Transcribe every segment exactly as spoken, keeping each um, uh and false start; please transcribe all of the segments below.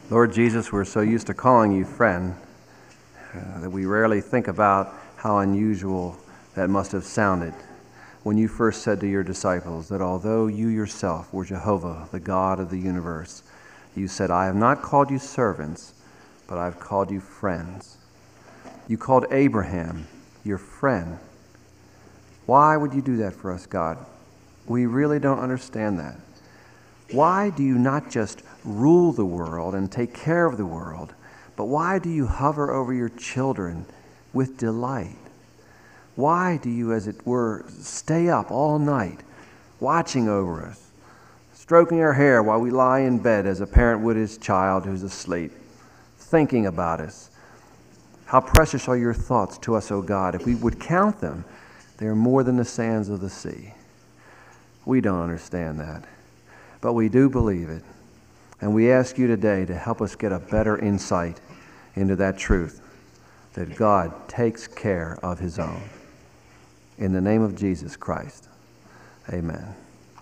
Lord Jesus, we're so used to calling you friend uh, that we rarely think about how unusual that must have sounded when you first said to your disciples that although you yourself were Jehovah, the God of the universe, you said, I have not called you servants, but I've called you friends. You called Abraham your friend. Why would you do that for us, God? We really don't understand that. Why do you not just rule the world and take care of the world, but why do you hover over your children with delight? Why do you, as it were, stay up all night, watching over us, stroking our hair while we lie in bed as a parent would his child who's asleep, thinking about us? How precious are your thoughts to us, O God. If we would count them, they are more than the sands of the sea. We don't understand that, but we do believe it. And we ask you today to help us get a better insight into that truth, that God takes care of his own. In the name of Jesus Christ, amen.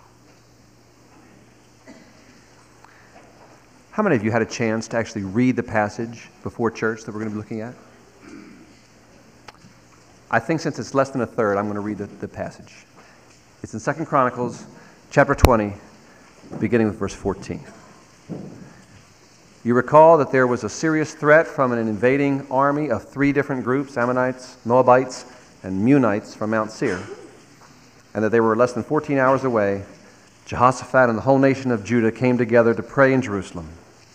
How many of you had a chance to actually read the passage before church that we're going to be looking at? I think since it's less than a third, I'm going to read the, the passage. It's in Second Chronicles chapter twenty, beginning with verse fourteen. You recall that there was a serious threat from an invading army of three different groups, Ammonites, Moabites, and Meunites from Mount Seir, and that they were less than fourteen hours away. Jehoshaphat and the whole nation of Judah came together to pray in Jerusalem.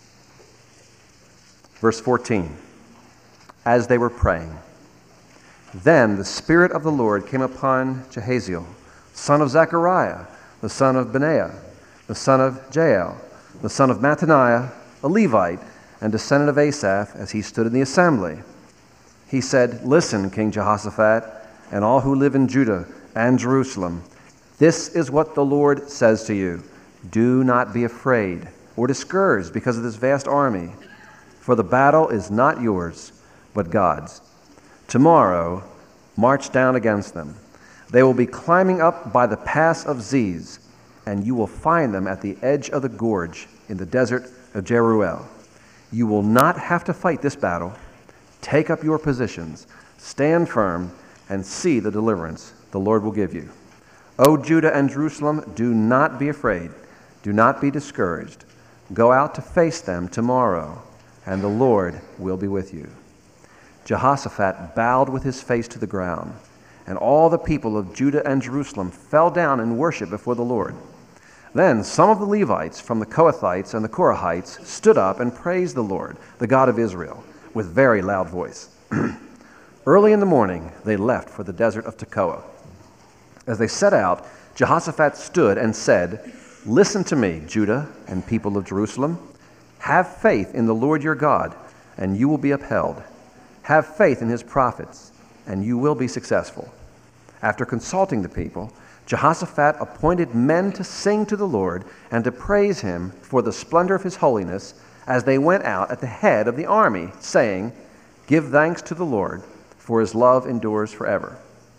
Verse fourteen, as they were praying, then the Spirit of the Lord came upon Jehaziel, son of Zechariah, the son of Benaiah, the son of Jael, the son of Mattaniah, a Levite, and descendant of Asaph, as he stood in the assembly. He said, listen, King Jehoshaphat, and all who live in Judah and Jerusalem, this is what the Lord says to you. Do not be afraid or discouraged because of this vast army, for the battle is not yours, but God's. Tomorrow, march down against them. They will be climbing up by the pass of Ziz, and you will find them at the edge of the gorge in the desert of Jeruel. You will not have to fight this battle. Take up your positions, stand firm, and see the deliverance the Lord will give you. O Judah and Jerusalem, do not be afraid. Do not be discouraged. Go out to face them tomorrow, and the Lord will be with you. Jehoshaphat bowed with his face to the ground, and all the people of Judah and Jerusalem fell down in worship before the Lord. Then some of the Levites from the Kohathites and the Korahites stood up and praised the Lord, the God of Israel, with very loud voice. Early in the morning, they left for the desert of Tekoa. As they set out, Jehoshaphat stood and said, listen to me, Judah and people of Jerusalem. Have faith in the Lord your God, and you will be upheld. Have faith in his prophets, and you will be successful. After consulting the people, Jehoshaphat appointed men to sing to the Lord and to praise him for the splendor of his holiness as they went out at the head of the army, saying, give thanks to the Lord, for his love endures forever.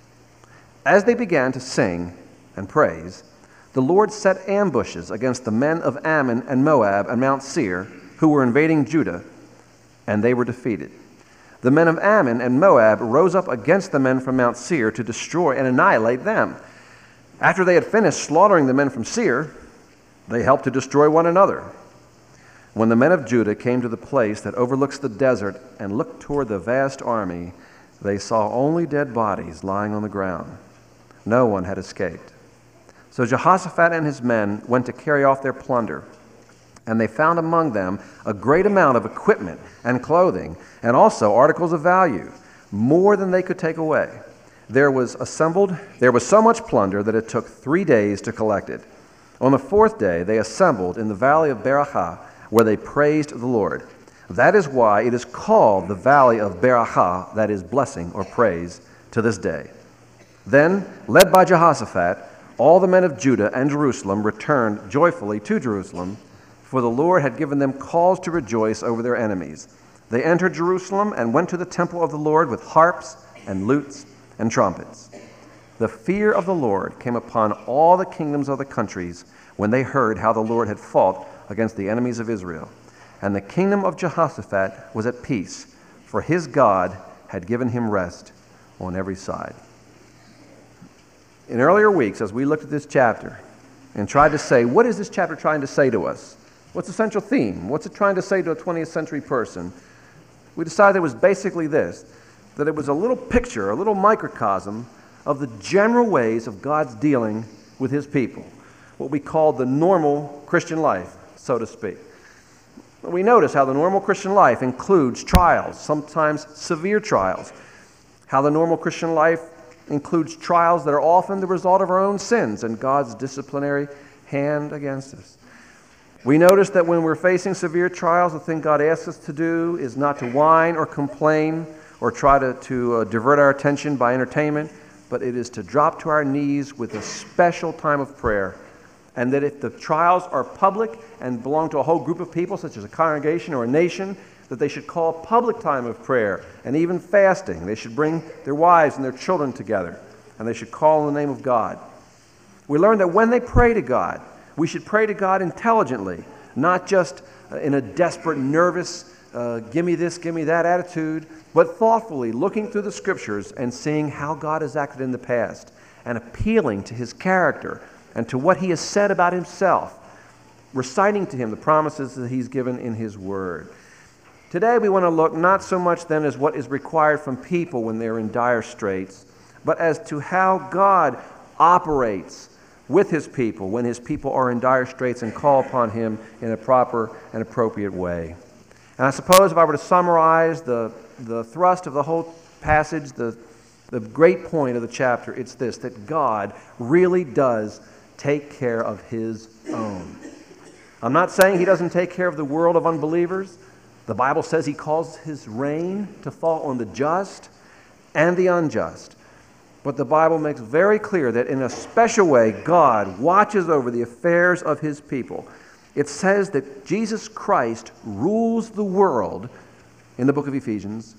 As they began to sing and praise, the Lord set ambushes against the men of Ammon and Moab and Mount Seir, who were invading Judah, and they were defeated. The men of Ammon and Moab rose up against the men from Mount Seir to destroy and annihilate them. After they had finished slaughtering the men from Seir, they helped to destroy one another. When the men of Judah came to the place that overlooks the desert and looked toward the vast army, they saw only dead bodies lying on the ground. No one had escaped. So Jehoshaphat and his men went to carry off their plunder, and they found among them a great amount of equipment and clothing, and also articles of value, more than they could take away. There was assembled, there was so much plunder that it took three days to collect it. On the fourth day, they assembled in the valley of Berachah, where they praised the Lord. That is why it is called the valley of Berachah, that is blessing or praise, to this day. Then, led by Jehoshaphat, all the men of Judah and Jerusalem returned joyfully to Jerusalem, for the Lord had given them cause to rejoice over their enemies. They entered Jerusalem and went to the temple of the Lord with harps and lutes and trumpets. The fear of the Lord came upon all the kingdoms of the countries when they heard how the Lord had fought against the enemies of Israel. and the kingdom of Jehoshaphat was at peace, for his God had given him rest on every side. In earlier weeks, as we looked at this chapter and tried to say, what is this chapter trying to say to us? What's the central theme? What's it trying to say to a twentieth century person? We decided it was basically this, that it was a little picture, a little microcosm of the general ways of God's dealing with his people, what we call the normal Christian life, so to speak. We notice how the normal Christian life includes trials, sometimes severe trials, how the normal Christian life includes trials that are often the result of our own sins and God's disciplinary hand against us. We notice that when we're facing severe trials, the thing God asks us to do is not to whine or complain or try to, to uh, divert our attention by entertainment, but it is to drop to our knees with a special time of prayer. And that if the trials are public and belong to a whole group of people, such as a congregation or a nation, that they should call a public time of prayer and even fasting. They should bring their wives and their children together, and they should call on the name of God. We learned that when they pray to God, we should pray to God intelligently, not just uh, in a desperate, nervous, uh, give me this, give me that attitude, but thoughtfully looking through the Scriptures and seeing how God has acted in the past and appealing to his character and to what he has said about himself, reciting to him the promises that he's given in his word. Today we want to look not so much then as what is required from people when they're in dire straits, but as to how God operates with his people when his people are in dire straits and call upon him in a proper and appropriate way. And I suppose if I were to summarize the, the thrust of the whole passage, the, the great point of the chapter, it's this, that God really does take care of his own. I'm not saying he doesn't take care of the world of unbelievers. The Bible says he calls his rain to fall on the just and the unjust. But the Bible makes very clear that in a special way, God watches over the affairs of his people. It says that Jesus Christ rules the world, in the book of Ephesians,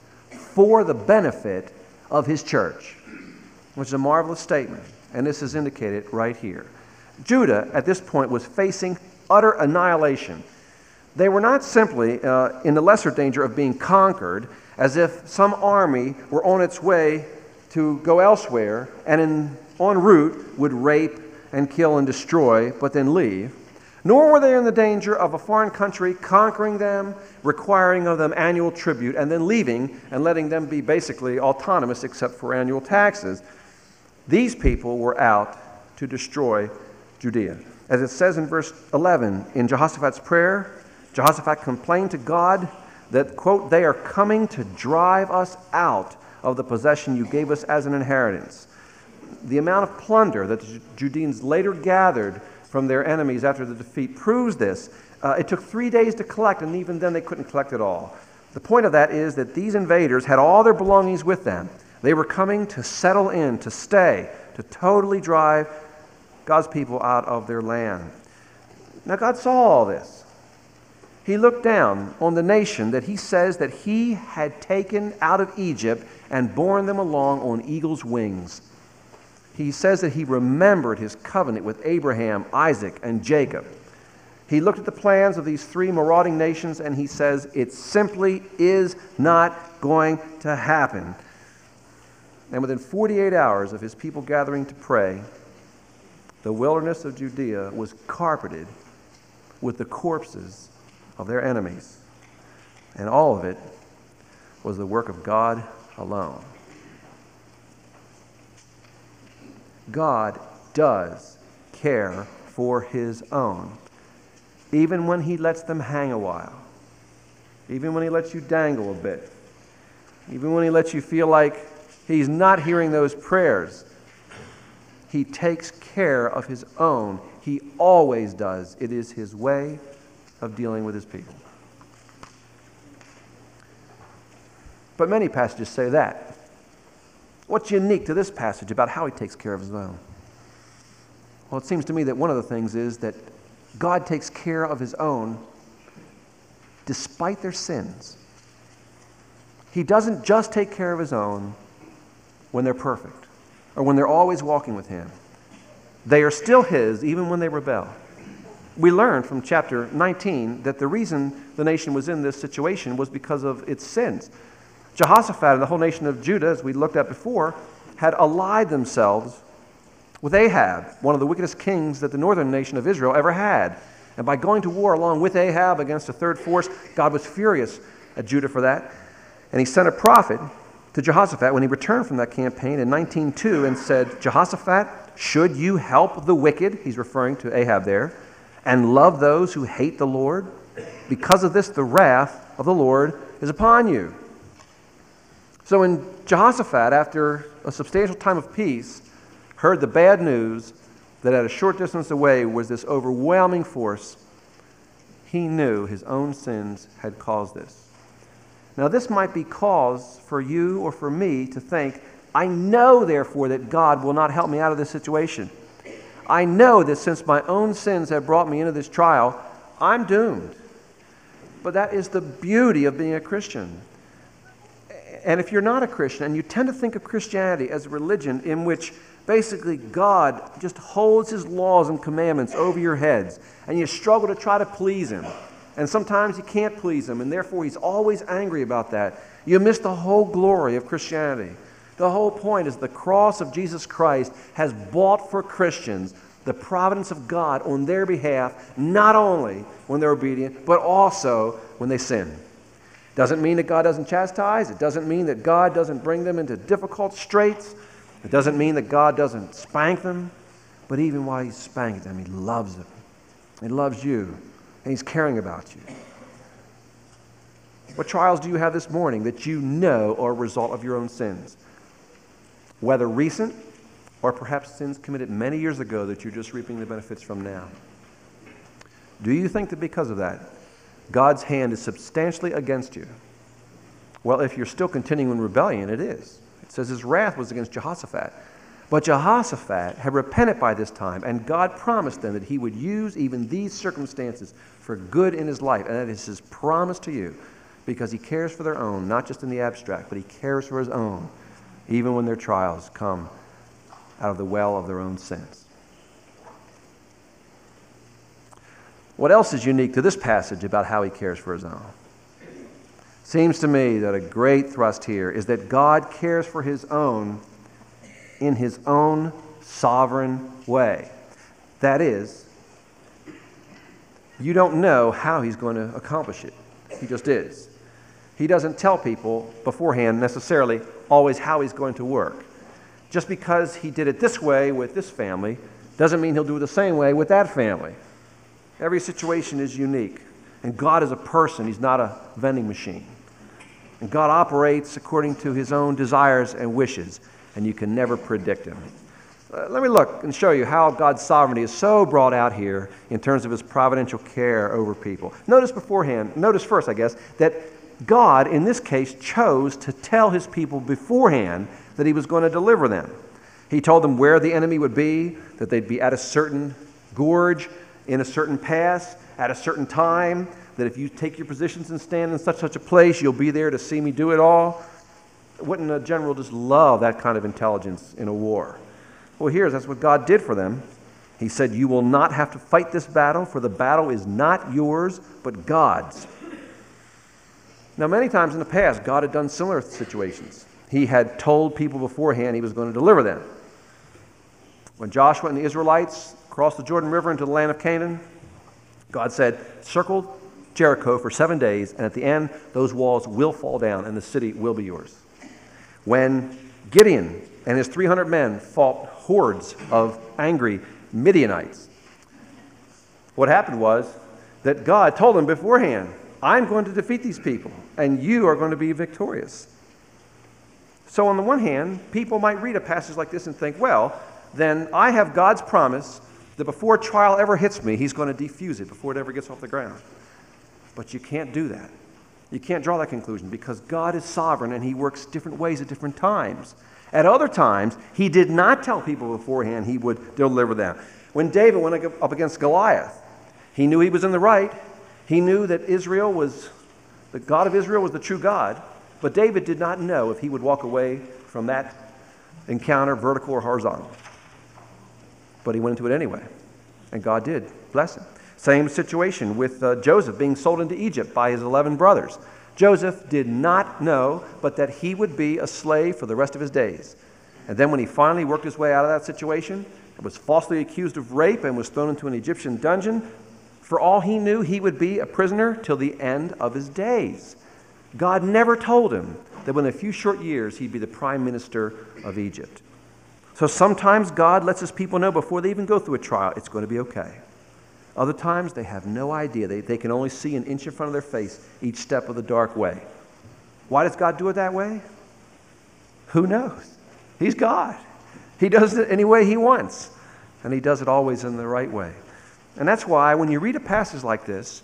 for the benefit of his church, which is a marvelous statement. And this is indicated right here. Judah, at this point, was facing utter annihilation. They were not simply uh, in the lesser danger of being conquered, as if some army were on its way to go elsewhere and in, en route would rape and kill and destroy, but then leave. Nor were they in the danger of a foreign country conquering them, requiring of them annual tribute, and then leaving and letting them be basically autonomous except for annual taxes. These people were out to destroy Judea. As it says in verse eleven, in Jehoshaphat's prayer, Jehoshaphat complained to God that, quote, they are coming to drive us out of the possession you gave us as an inheritance. The amount of plunder that the Judeans later gathered from their enemies after the defeat proves this. Uh, it took three days to collect, and even then they couldn't collect it all. The point of that is that these invaders had all their belongings with them. They were coming to settle in, to stay, to totally drive God's people out of their land. Now God saw all this. He looked down on the nation that he says that he had taken out of Egypt and borne them along on eagle's wings. He says that he remembered his covenant with Abraham, Isaac, and Jacob. He looked at the plans of these three marauding nations and he says it simply is not going to happen. And within forty-eight hours of his people gathering to pray, the wilderness of Judea was carpeted with the corpses of their enemies. And all of it was the work of God alone. God does care for his own, even when he lets them hang a while, even when he lets you dangle a bit, even when he lets you feel like he's not hearing those prayers. He takes care of his own. He always does. It is his way of dealing with his people. But many passages say that. What's unique to this passage about how he takes care of his own? Well, it seems to me that one of the things is that God takes care of his own despite their sins. He doesn't just take care of his own when they're perfect or when they're always walking with him. They are still his even when they rebel. We learned from chapter nineteen that the reason the nation was in this situation was because of its sins. Jehoshaphat and the whole nation of Judah, as we looked at before, had allied themselves with Ahab, one of the wickedest kings that the northern nation of Israel ever had. And by going to war along with Ahab against a third force, God was furious at Judah for that. And he sent a prophet to Jehoshaphat when he returned from that campaign in nineteen two and said, Jehoshaphat, should you help the wicked, he's referring to Ahab there, and love those who hate the Lord? Because of this, the wrath of the Lord is upon you. So when Jehoshaphat, after a substantial time of peace, heard the bad news that at a short distance away was this overwhelming force, he knew his own sins had caused this. Now this might be cause for you or for me to think, I know therefore that God will not help me out of this situation. I know that since my own sins have brought me into this trial, I'm doomed. But that is the beauty of being a Christian. And if you're not a Christian, and you tend to think of Christianity as a religion in which basically God just holds his laws and commandments over your heads, and you struggle to try to please him, and sometimes you can't please him, and therefore he's always angry about that, you miss the whole glory of Christianity. The whole point is the cross of Jesus Christ has bought for Christians the providence of God on their behalf, not only when they're obedient, but also when they sin. Doesn't mean that God doesn't chastise. It doesn't mean that God doesn't bring them into difficult straits. It doesn't mean that God doesn't spank them. But even while he's spanking them, he loves them. He loves you, and he's caring about you. What trials do you have this morning that you know are a result of your own sins? Whether recent or perhaps sins committed many years ago that you're just reaping the benefits from now. Do you think that because of that, God's hand is substantially against you? Well, if you're still continuing in rebellion, it is. It says his wrath was against Jehoshaphat. But Jehoshaphat had repented by this time, and God promised them that he would use even these circumstances for good in his life. And that is his promise to you, because he cares for their own, not just in the abstract, but he cares for his own, even when their trials come out of the well of their own sins. What else is unique to this passage about how he cares for his own? Seems to me that a great thrust here is that God cares for his own in his own sovereign way. That is, you don't know how he's going to accomplish it. He just is. He doesn't tell people beforehand necessarily always how he's going to work. Just because he did it this way with this family doesn't mean he'll do it the same way with that family. Every situation is unique. And God is a person. He's not a vending machine. And God operates according to his own desires and wishes, and you can never predict him. Uh, let me look and show you how God's sovereignty is so brought out here in terms of his providential care over people. Notice beforehand, notice first, I guess, that God, in this case, chose to tell his people beforehand that he was going to deliver them. He told them where the enemy would be, that they'd be at a certain gorge, in a certain pass, at a certain time, that if you take your positions and stand in such such a place, you'll be there to see me do it all. Wouldn't a general just love that kind of intelligence in a war? Well, here's, that's what God did for them. He said, you will not have to fight this battle, for the battle is not yours, but God's. Now, many times in the past, God had done similar situations. He had told people beforehand he was going to deliver them. When Joshua and the Israelites crossed the Jordan River into the land of Canaan, God said, circle Jericho for seven days, and at the end, those walls will fall down, and the city will be yours. When Gideon and his three hundred men fought hordes of angry Midianites, what happened was that God told them beforehand, I'm going to defeat these people, and you are going to be victorious. So on the one hand, people might read a passage like this and think, well, then I have God's promise that before a trial ever hits me, he's going to defuse it before it ever gets off the ground. But you can't do that. You can't draw that conclusion because God is sovereign and he works different ways at different times. At other times, he did not tell people beforehand he would deliver them. When David went up against Goliath, he knew he was in the right. He knew that Israel was, the God of Israel was the true God, but David did not know if he would walk away from that encounter, vertical or horizontal. But he went into it anyway, and God did bless him. Same situation with uh, Joseph being sold into Egypt by his eleven brothers. Joseph did not know but that he would be a slave for the rest of his days. And then when he finally worked his way out of that situation, was falsely accused of rape and was thrown into an Egyptian dungeon, for all he knew, he would be a prisoner till the end of his days. God never told him that within a few short years he'd be the prime minister of Egypt. So sometimes God lets his people know before they even go through a trial, it's going to be okay. Other times they have no idea. They, they can only see an inch in front of their face each step of the dark way. Why does God do it that way? Who knows? He's God. He does it any way he wants. And he does it always in the right way. And that's why when you read a passage like this,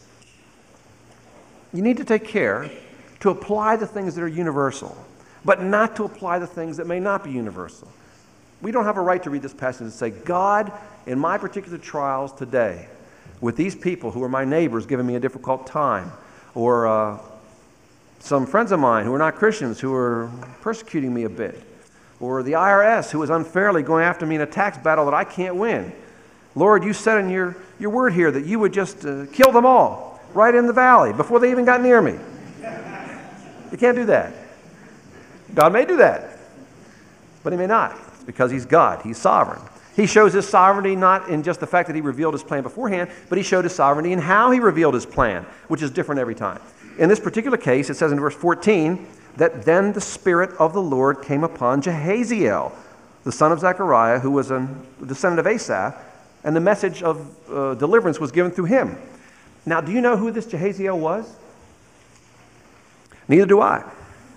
you need to take care to apply the things that are universal, but not to apply the things that may not be universal. We don't have a right to read this passage and say, God, in my particular trials today, with these people who are my neighbors giving me a difficult time, or uh, some friends of mine who are not Christians who are persecuting me a bit, or the I R S who is unfairly going after me in a tax battle that I can't win. Lord, you said in your, your word here that you would just uh, kill them all right in the valley before they even got near me. You can't do that. God may do that, but he may not. It's because he's God. He's sovereign. He shows his sovereignty not in just the fact that he revealed his plan beforehand, but he showed his sovereignty in how he revealed his plan, which is different every time. In this particular case, it says in verse fourteen, that then the Spirit of the Lord came upon Jahaziel, the son of Zechariah, who was a descendant of Asaph, and the message of uh, deliverance was given through him. Now, do you know who this Jahaziel was? Neither do I.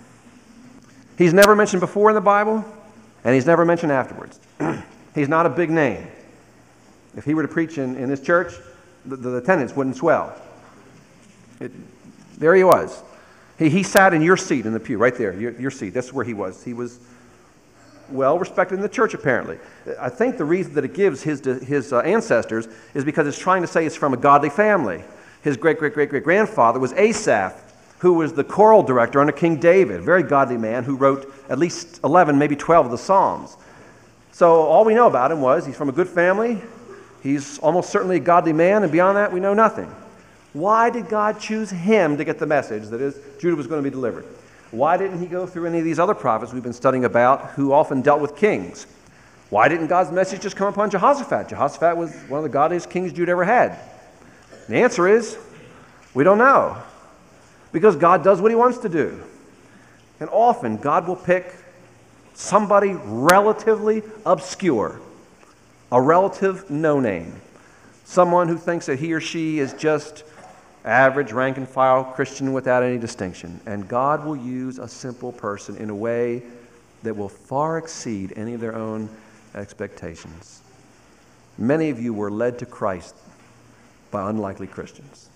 He's never mentioned before in the Bible, and he's never mentioned afterwards. He's not a big name. If he were to preach in, in this church, the, the attendance wouldn't swell. It, there he was. He, he sat in your seat in the pew, right there, your, your seat. That's where he was. He was well respected in the church, apparently. I think the reason that it gives his, his uh, ancestors is because it's trying to say it's from a godly family. His great-great-great-great-grandfather was Asaph, who was the choral director under King David, a very godly man who wrote at least eleven, maybe twelve of the Psalms. So all we know about him was he's from a good family, he's almost certainly a godly man, and beyond that we know nothing. Why did God choose him to get the message that is Judah was going to be delivered? Why didn't he go through any of these other prophets we've been studying about who often dealt with kings? Why didn't God's message just come upon Jehoshaphat? Jehoshaphat was one of the godliest kings Judah ever had. The answer is, we don't know. Because God does what he wants to do. And often God will pick somebody relatively obscure, a relative no-name, someone who thinks that he or she is just average, rank-and-file Christian without any distinction. And God will use a simple person in a way that will far exceed any of their own expectations. Many of you were led to Christ by unlikely Christians.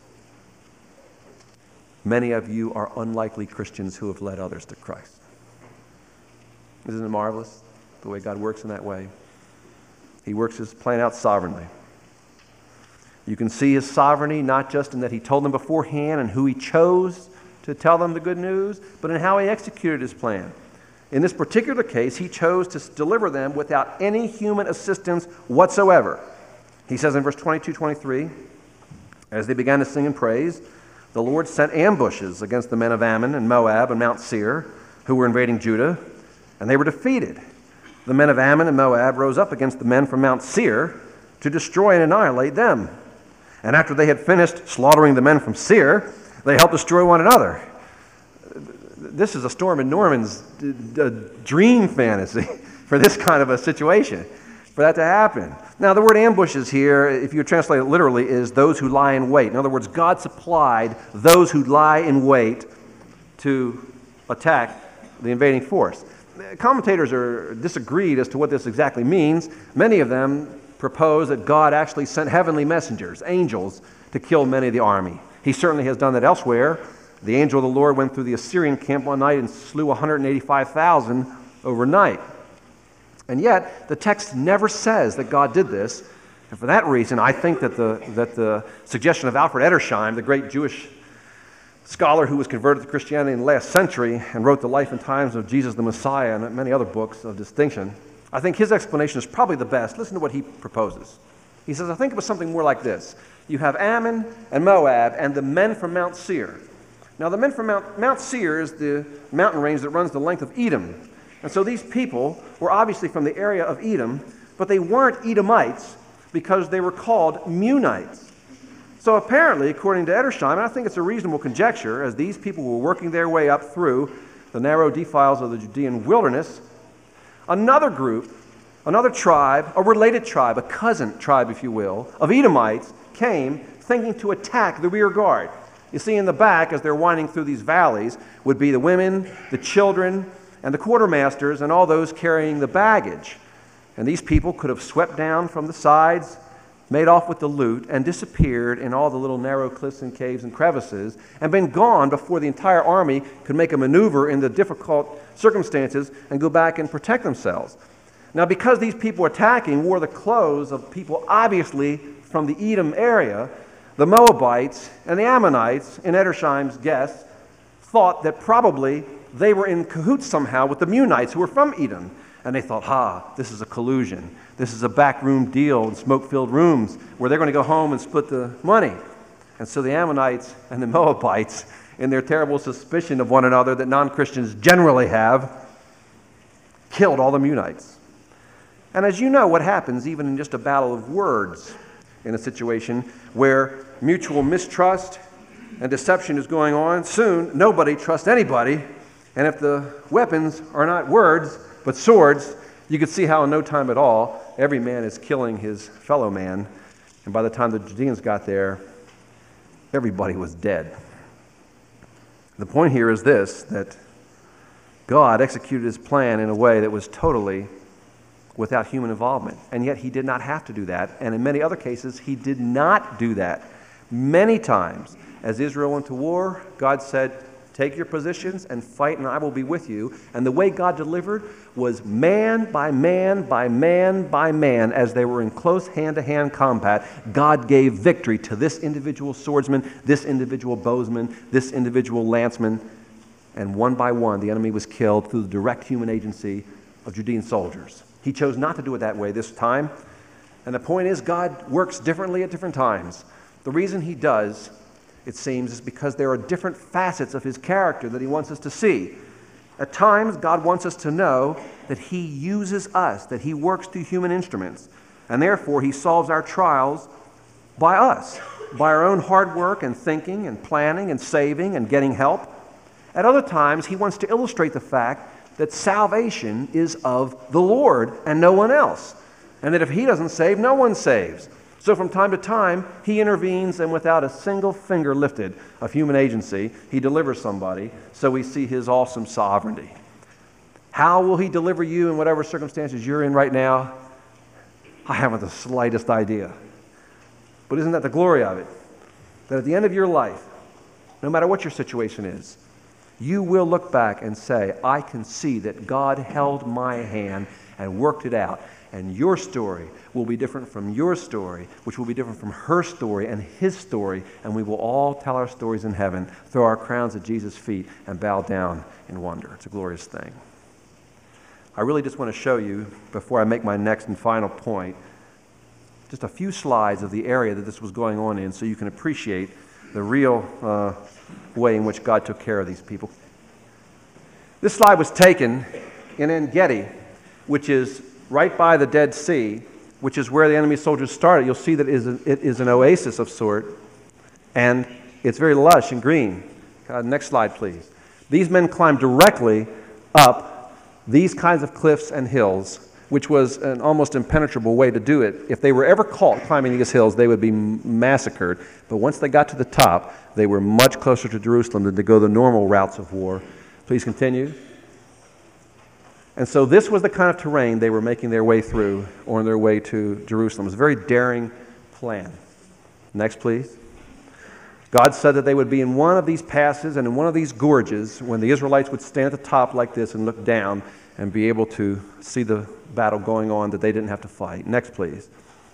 Many of you are unlikely Christians who have led others to Christ. Isn't it marvelous the way God works in that way? He works his plan out sovereignly. You can see his sovereignty not just in that he told them beforehand and who he chose to tell them the good news, but in how he executed his plan. In this particular case, he chose to deliver them without any human assistance whatsoever. He says in verse twenty-two, twenty-three, as they began to sing and praise, the Lord sent ambushes against the men of Ammon and Moab and Mount Seir, who were invading Judah, and they were defeated. The men of Ammon and Moab rose up against the men from Mount Seir to destroy and annihilate them. And after they had finished slaughtering the men from Seir, they helped destroy one another. This is a Storm in Norman's dream fantasy for this kind of a situation, for that to happen. Now, the word ambushes here, if you translate it literally, is those who lie in wait. In other words, God supplied those who lie in wait to attack the invading force. Commentators are disagreed as to what this exactly means. Many of them propose that God actually sent heavenly messengers, angels, to kill many of the army. He certainly has done that elsewhere. The angel of the Lord went through the Assyrian camp one night and slew one hundred eighty-five thousand overnight. And yet, the text never says that God did this. And for that reason, I think that the, that the suggestion of Alfred Edersheim, the great Jewish scholar who was converted to Christianity in the last century and wrote The Life and Times of Jesus the Messiah and many other books of distinction, I think his explanation is probably the best. Listen to what he proposes. He says, I think it was something more like this. You have Ammon and Moab and the men from Mount Seir. Now, the men from Mount, Mount Seir is the mountain range that runs the length of Edom. And so these people were obviously from the area of Edom, but they weren't Edomites because they were called Munites. So apparently, according to Edersheim, and I think it's a reasonable conjecture, as these people were working their way up through the narrow defiles of the Judean wilderness, another group, another tribe, a related tribe, a cousin tribe, if you will, of Edomites came thinking to attack the rear guard. You see, in the back, as they're winding through these valleys, would be the women, the children, and the quartermasters, and all those carrying the baggage. And these people could have swept down from the sides, made off with the loot, and disappeared in all the little narrow cliffs and caves and crevices, and been gone before the entire army could make a maneuver in the difficult circumstances and go back and protect themselves. Now, because these people attacking wore the clothes of people obviously from the Edom area, the Moabites and the Ammonites, in Edersheim's guess, thought that probably they were in cahoots somehow with the Munites who were from Edom. And they thought, ha, this is a collusion. This is a backroom deal in smoke-filled rooms where they're going to go home and split the money. And so the Ammonites and the Moabites, in their terrible suspicion of one another that non-Christians generally have, killed all the Munites. And as you know, what happens even in just a battle of words in a situation where mutual mistrust and deception is going on, soon nobody trusts anybody. And if the weapons are not words, but swords, you could see how in no time at all, every man is killing his fellow man. And by the time the Judeans got there, everybody was dead. The point here is this, that God executed his plan in a way that was totally without human involvement. And yet he did not have to do that. And in many other cases, he did not do that. Many times, as Israel went to war, God said, take your positions and fight, and I will be with you. And the way God delivered was man by man by man by man. As they were in close hand-to-hand combat, God gave victory to this individual swordsman, this individual bowsman, this individual lanceman. And one by one, the enemy was killed through the direct human agency of Judean soldiers. He chose not to do it that way this time. And the point is, God works differently at different times. The reason he does, it seems, is because there are different facets of his character that he wants us to see. At times, God wants us to know that he uses us, that he works through human instruments, and therefore he solves our trials by us, by our own hard work and thinking and planning and saving and getting help. At other times, he wants to illustrate the fact that salvation is of the Lord and no one else, and that if he doesn't save, no one saves. So from time to time, he intervenes, and without a single finger lifted of human agency, he delivers somebody, so we see his awesome sovereignty. How will he deliver you in whatever circumstances you're in right now? I haven't the slightest idea. But isn't that the glory of it? That at the end of your life, no matter what your situation is, you will look back and say, I can see that God held my hand and worked it out. And your story will be different from your story, which will be different from her story and his story, and we will all tell our stories in heaven, throw our crowns at Jesus' feet, and bow down in wonder. It's a glorious thing. I really just want to show you, before I make my next and final point, just a few slides of the area that this was going on in so you can appreciate the real uh, way in which God took care of these people. This slide was taken in En-Gedi, which is right by the Dead Sea, which is where the enemy soldiers started. You'll see that it is, a, it is an oasis of sort, and it's very lush and green. God, next slide, please. These men climbed directly up these kinds of cliffs and hills, which was an almost impenetrable way to do it. If they were ever caught climbing these hills, they would be massacred. But once they got to the top, they were much closer to Jerusalem than to go the normal routes of war. Please continue. And so this was the kind of terrain they were making their way through on their way to Jerusalem. It was a very daring plan. Next, please. God said that they would be in one of these passes and in one of these gorges when the Israelites would stand at the top like this and look down and be able to see the battle going on that they didn't have to fight. Next, please.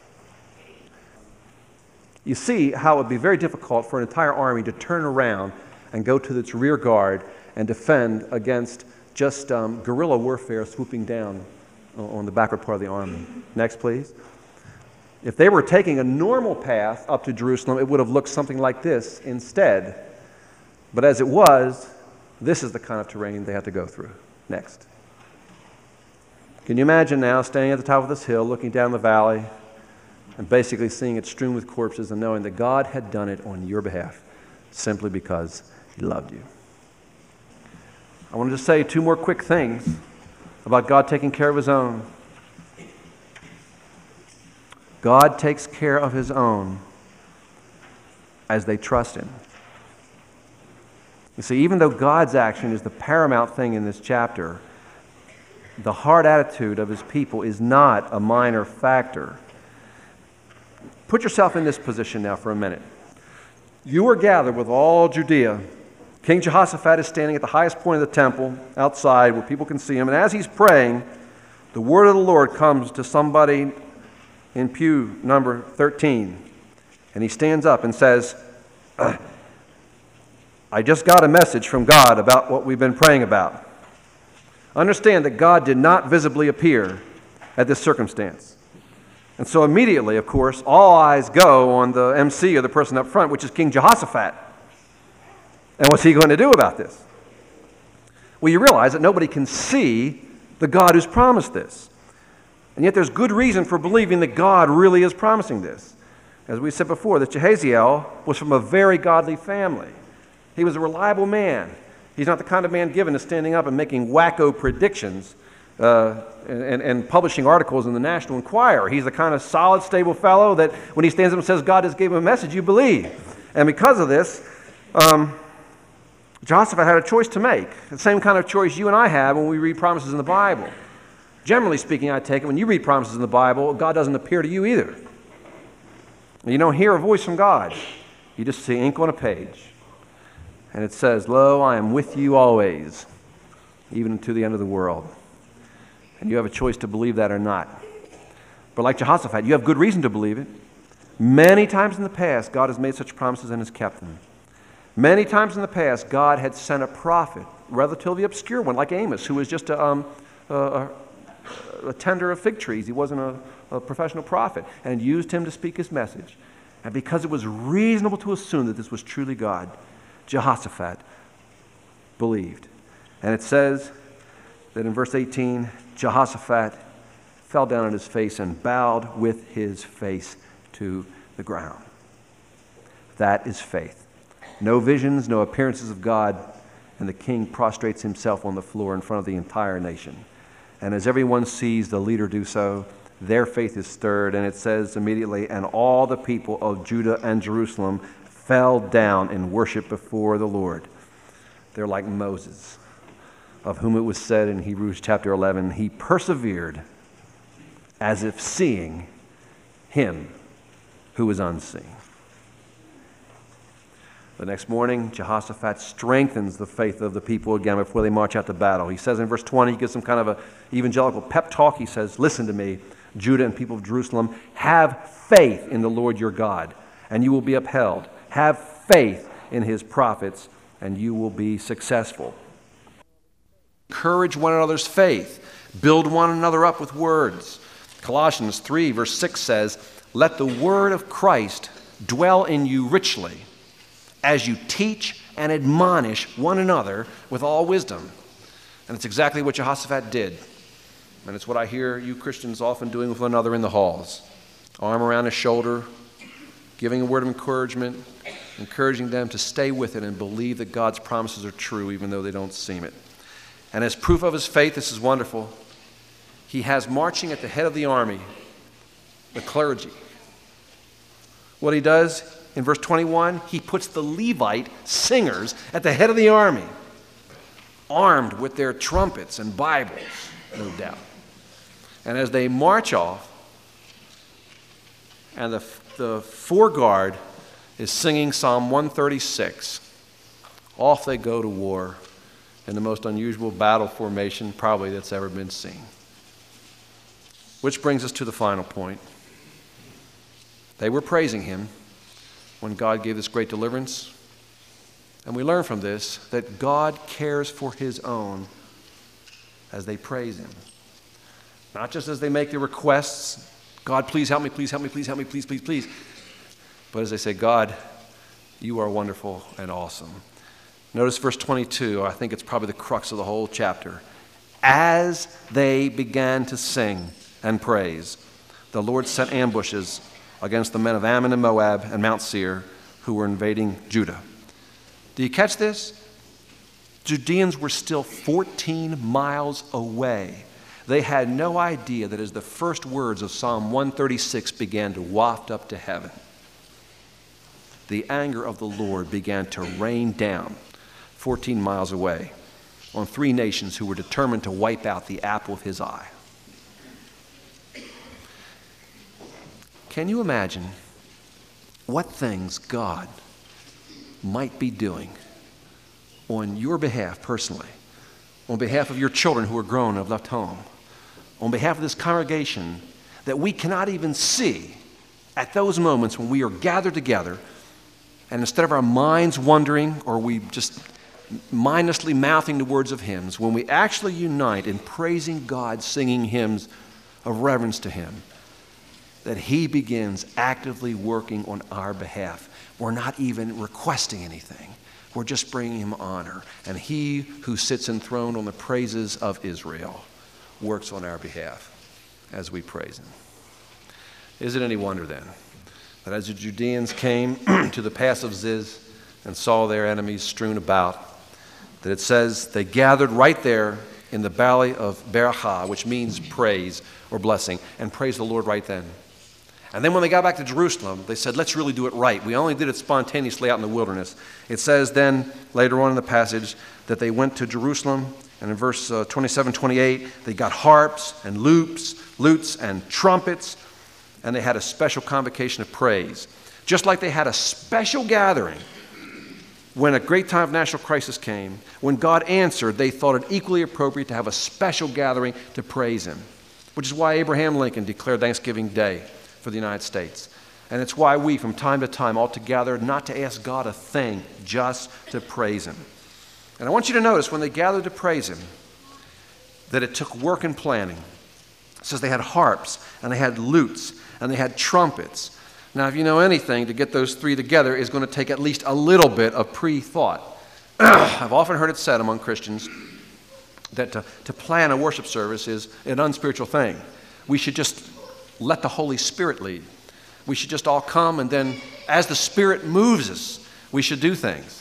You see how it would be very difficult for an entire army to turn around and go to its rear guard and defend against just um, guerrilla warfare swooping down on the backward part of the army. Next, please. If they were taking a normal path up to Jerusalem, it would have looked something like this instead. But as it was, this is the kind of terrain they had to go through. Next. Can you imagine now standing at the top of this hill, looking down the valley, and basically seeing it strewn with corpses and knowing that God had done it on your behalf simply because he loved you? I wanted to say two more quick things about God taking care of his own. God takes care of his own as they trust him. You see, even though God's action is the paramount thing in this chapter, the heart attitude of his people is not a minor factor. Put yourself in this position now for a minute. You are gathered with all Judea. King Jehoshaphat is standing at the highest point of the temple outside where people can see him. And as he's praying, the word of the Lord comes to somebody in pew number thirteen. And he stands up and says, I just got a message from God about what we've been praying about. Understand that God did not visibly appear at this circumstance. And so immediately, of course, all eyes go on the M C or the person up front, which is King Jehoshaphat. And what's he going to do about this? Well, you realize that nobody can see the God who's promised this. And yet there's good reason for believing that God really is promising this. As we said before, that Jehaziel was from a very godly family. He was a reliable man. He's not the kind of man given to standing up and making wacko predictions uh, and, and publishing articles in the National Enquirer. He's the kind of solid, stable fellow that when he stands up and says God just gave him a message, you believe. And because of this, um, Jehoshaphat had a choice to make. The same kind of choice you and I have when we read promises in the Bible. Generally speaking, I take it, when you read promises in the Bible, God doesn't appear to you either. You don't hear a voice from God. You just see ink on a page. And it says, Lo, I am with you always, even to the end of the world. And you have a choice to believe that or not. But like Jehoshaphat, you have good reason to believe it. Many times in the past, God has made such promises and has kept them. Many times in the past, God had sent a prophet, relatively obscure one, like Amos, who was just a, um, a, a tender of fig trees. He wasn't a, a professional prophet, and used him to speak his message. And because it was reasonable to assume that this was truly God, Jehoshaphat believed. And it says that in verse eighteen, Jehoshaphat fell down on his face and bowed with his face to the ground. That is faith. No visions, no appearances of God, and the king prostrates himself on the floor in front of the entire nation. And as everyone sees the leader do so, their faith is stirred, and it says immediately, and all the people of Judah and Jerusalem fell down in worship before the Lord. They're like Moses, of whom it was said in Hebrews chapter eleven, he persevered as if seeing him who was unseen. The next morning, Jehoshaphat strengthens the faith of the people again before they march out to battle. He says in verse twenty, he gives some kind of a evangelical pep talk. He says, listen to me, Judah and people of Jerusalem, have faith in the Lord your God, and you will be upheld. Have faith in his prophets, and you will be successful. Encourage one another's faith. Build one another up with words. Colossians three, verse six says, let the word of Christ dwell in you richly, as you teach and admonish one another with all wisdom. And it's exactly what Jehoshaphat did. And it's what I hear you Christians often doing with one another in the halls. Arm around his shoulder, giving a word of encouragement, encouraging them to stay with it and believe that God's promises are true even though they don't seem it. And as proof of his faith, this is wonderful, he has marching at the head of the army, the clergy. What he does in verse twenty-one, he puts the Levite singers at the head of the army, armed with their trumpets and Bibles, no doubt. And as they march off, and the, the foreguard is singing Psalm one thirty-six, off they go to war in the most unusual battle formation probably that's ever been seen. Which brings us to the final point. They were praising him when God gave this great deliverance. And we learn from this that God cares for his own as they praise him. Not just as they make their requests, God, please help me, please help me, please help me, please, please, please. But as they say, God, you are wonderful and awesome. Notice verse twenty-two. I think it's probably the crux of the whole chapter. As they began to sing and praise, the Lord set ambushes against the men of Ammon and Moab and Mount Seir who were invading Judah. Do you catch this? Judeans were still fourteen miles away. They had no idea that as the first words of Psalm one thirty-six began to waft up to heaven, the anger of the Lord began to rain down fourteen miles away on three nations who were determined to wipe out the apple of his eye. Can you imagine what things God might be doing on your behalf personally, on behalf of your children who are grown and have left home, on behalf of this congregation that we cannot even see at those moments when we are gathered together, and instead of our minds wandering or we just mindlessly mouthing the words of hymns, when we actually unite in praising God, singing hymns of reverence to him, that he begins actively working on our behalf. We're not even requesting anything. We're just bringing him honor. And he who sits enthroned on the praises of Israel works on our behalf as we praise him. Is it any wonder then that as the Judeans came to the pass of Ziz and saw their enemies strewn about, that it says they gathered right there in the valley of Berachah, which means praise or blessing, and praised the Lord right then. And then when they got back to Jerusalem, they said, let's really do it right. We only did it spontaneously out in the wilderness. It says then, later on in the passage, that they went to Jerusalem, and in verse uh, twenty-seven, twenty-eight, they got harps and lutes, lutes and trumpets, and they had a special convocation of praise. Just like they had a special gathering when a great time of national crisis came, when God answered, they thought it equally appropriate to have a special gathering to praise him, which is why Abraham Lincoln declared Thanksgiving Day for the United States. And it's why we, from time to time, ought to gather not to ask God a thing, just to praise him. And I want you to notice when they gathered to praise him, that it took work and planning. It says they had harps, and they had lutes, and they had trumpets. Now, if you know anything, to get those three together is going to take at least a little bit of pre-thought. I've often heard it said among Christians that to, to plan a worship service is an unspiritual thing. We should just let the Holy Spirit lead. We should just all come, and then as the Spirit moves us, we should do things.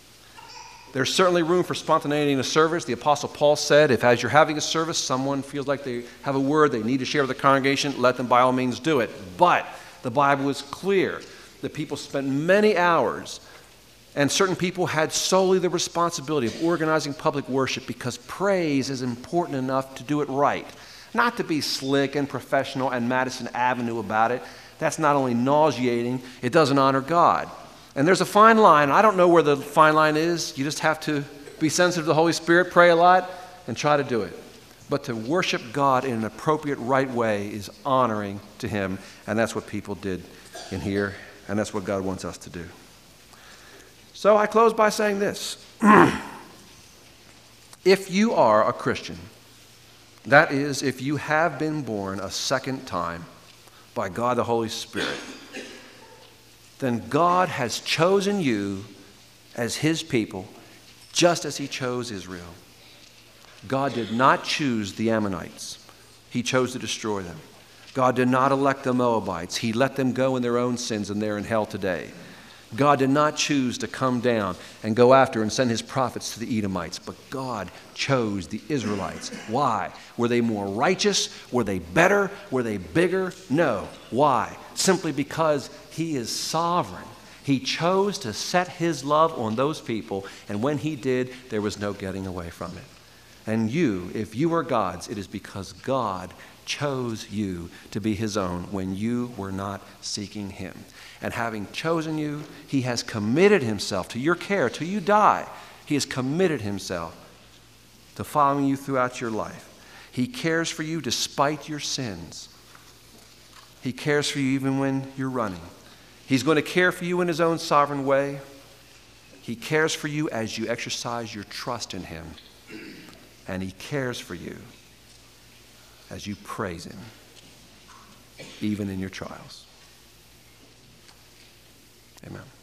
There's certainly room for spontaneity in a service. The Apostle Paul said, if as you're having a service, someone feels like they have a word they need to share with the congregation, let them by all means do it. But the Bible is clear that people spent many hours, and certain people had solely the responsibility of organizing public worship because praise is important enough to do it right. Not to be slick and professional and Madison Avenue about it. That's not only nauseating, it doesn't honor God. And there's a fine line. I don't know where the fine line is. You just have to be sensitive to the Holy Spirit, pray a lot, and try to do it. But to worship God in an appropriate, right way is honoring to him. And that's what people did in here. And that's what God wants us to do. So I close by saying this. If you are a Christian, that is, if you have been born a second time by God the Holy Spirit, then God has chosen you as his people just as he chose Israel. God did not choose the Ammonites. He chose to destroy them. God did not elect the Moabites. He let them go in their own sins, and they're in hell today. God did not choose to come down and go after and send his prophets to the Edomites, but God chose the Israelites. Why? Were they more righteous? Were they better? Were they bigger? No. Why? Simply because he is sovereign. He chose to set his love on those people, and when he did, there was no getting away from it. And you, if you are God's, it is because God chose you to be his own when you were not seeking him. And having chosen you, he has committed himself to your care till you die. He has committed himself to following you throughout your life. He cares for you despite your sins. He cares for you even when you're running. He's going to care for you in his own sovereign way. He cares for you as you exercise your trust in him. And he cares for you as you praise him. even in your trials. Amen.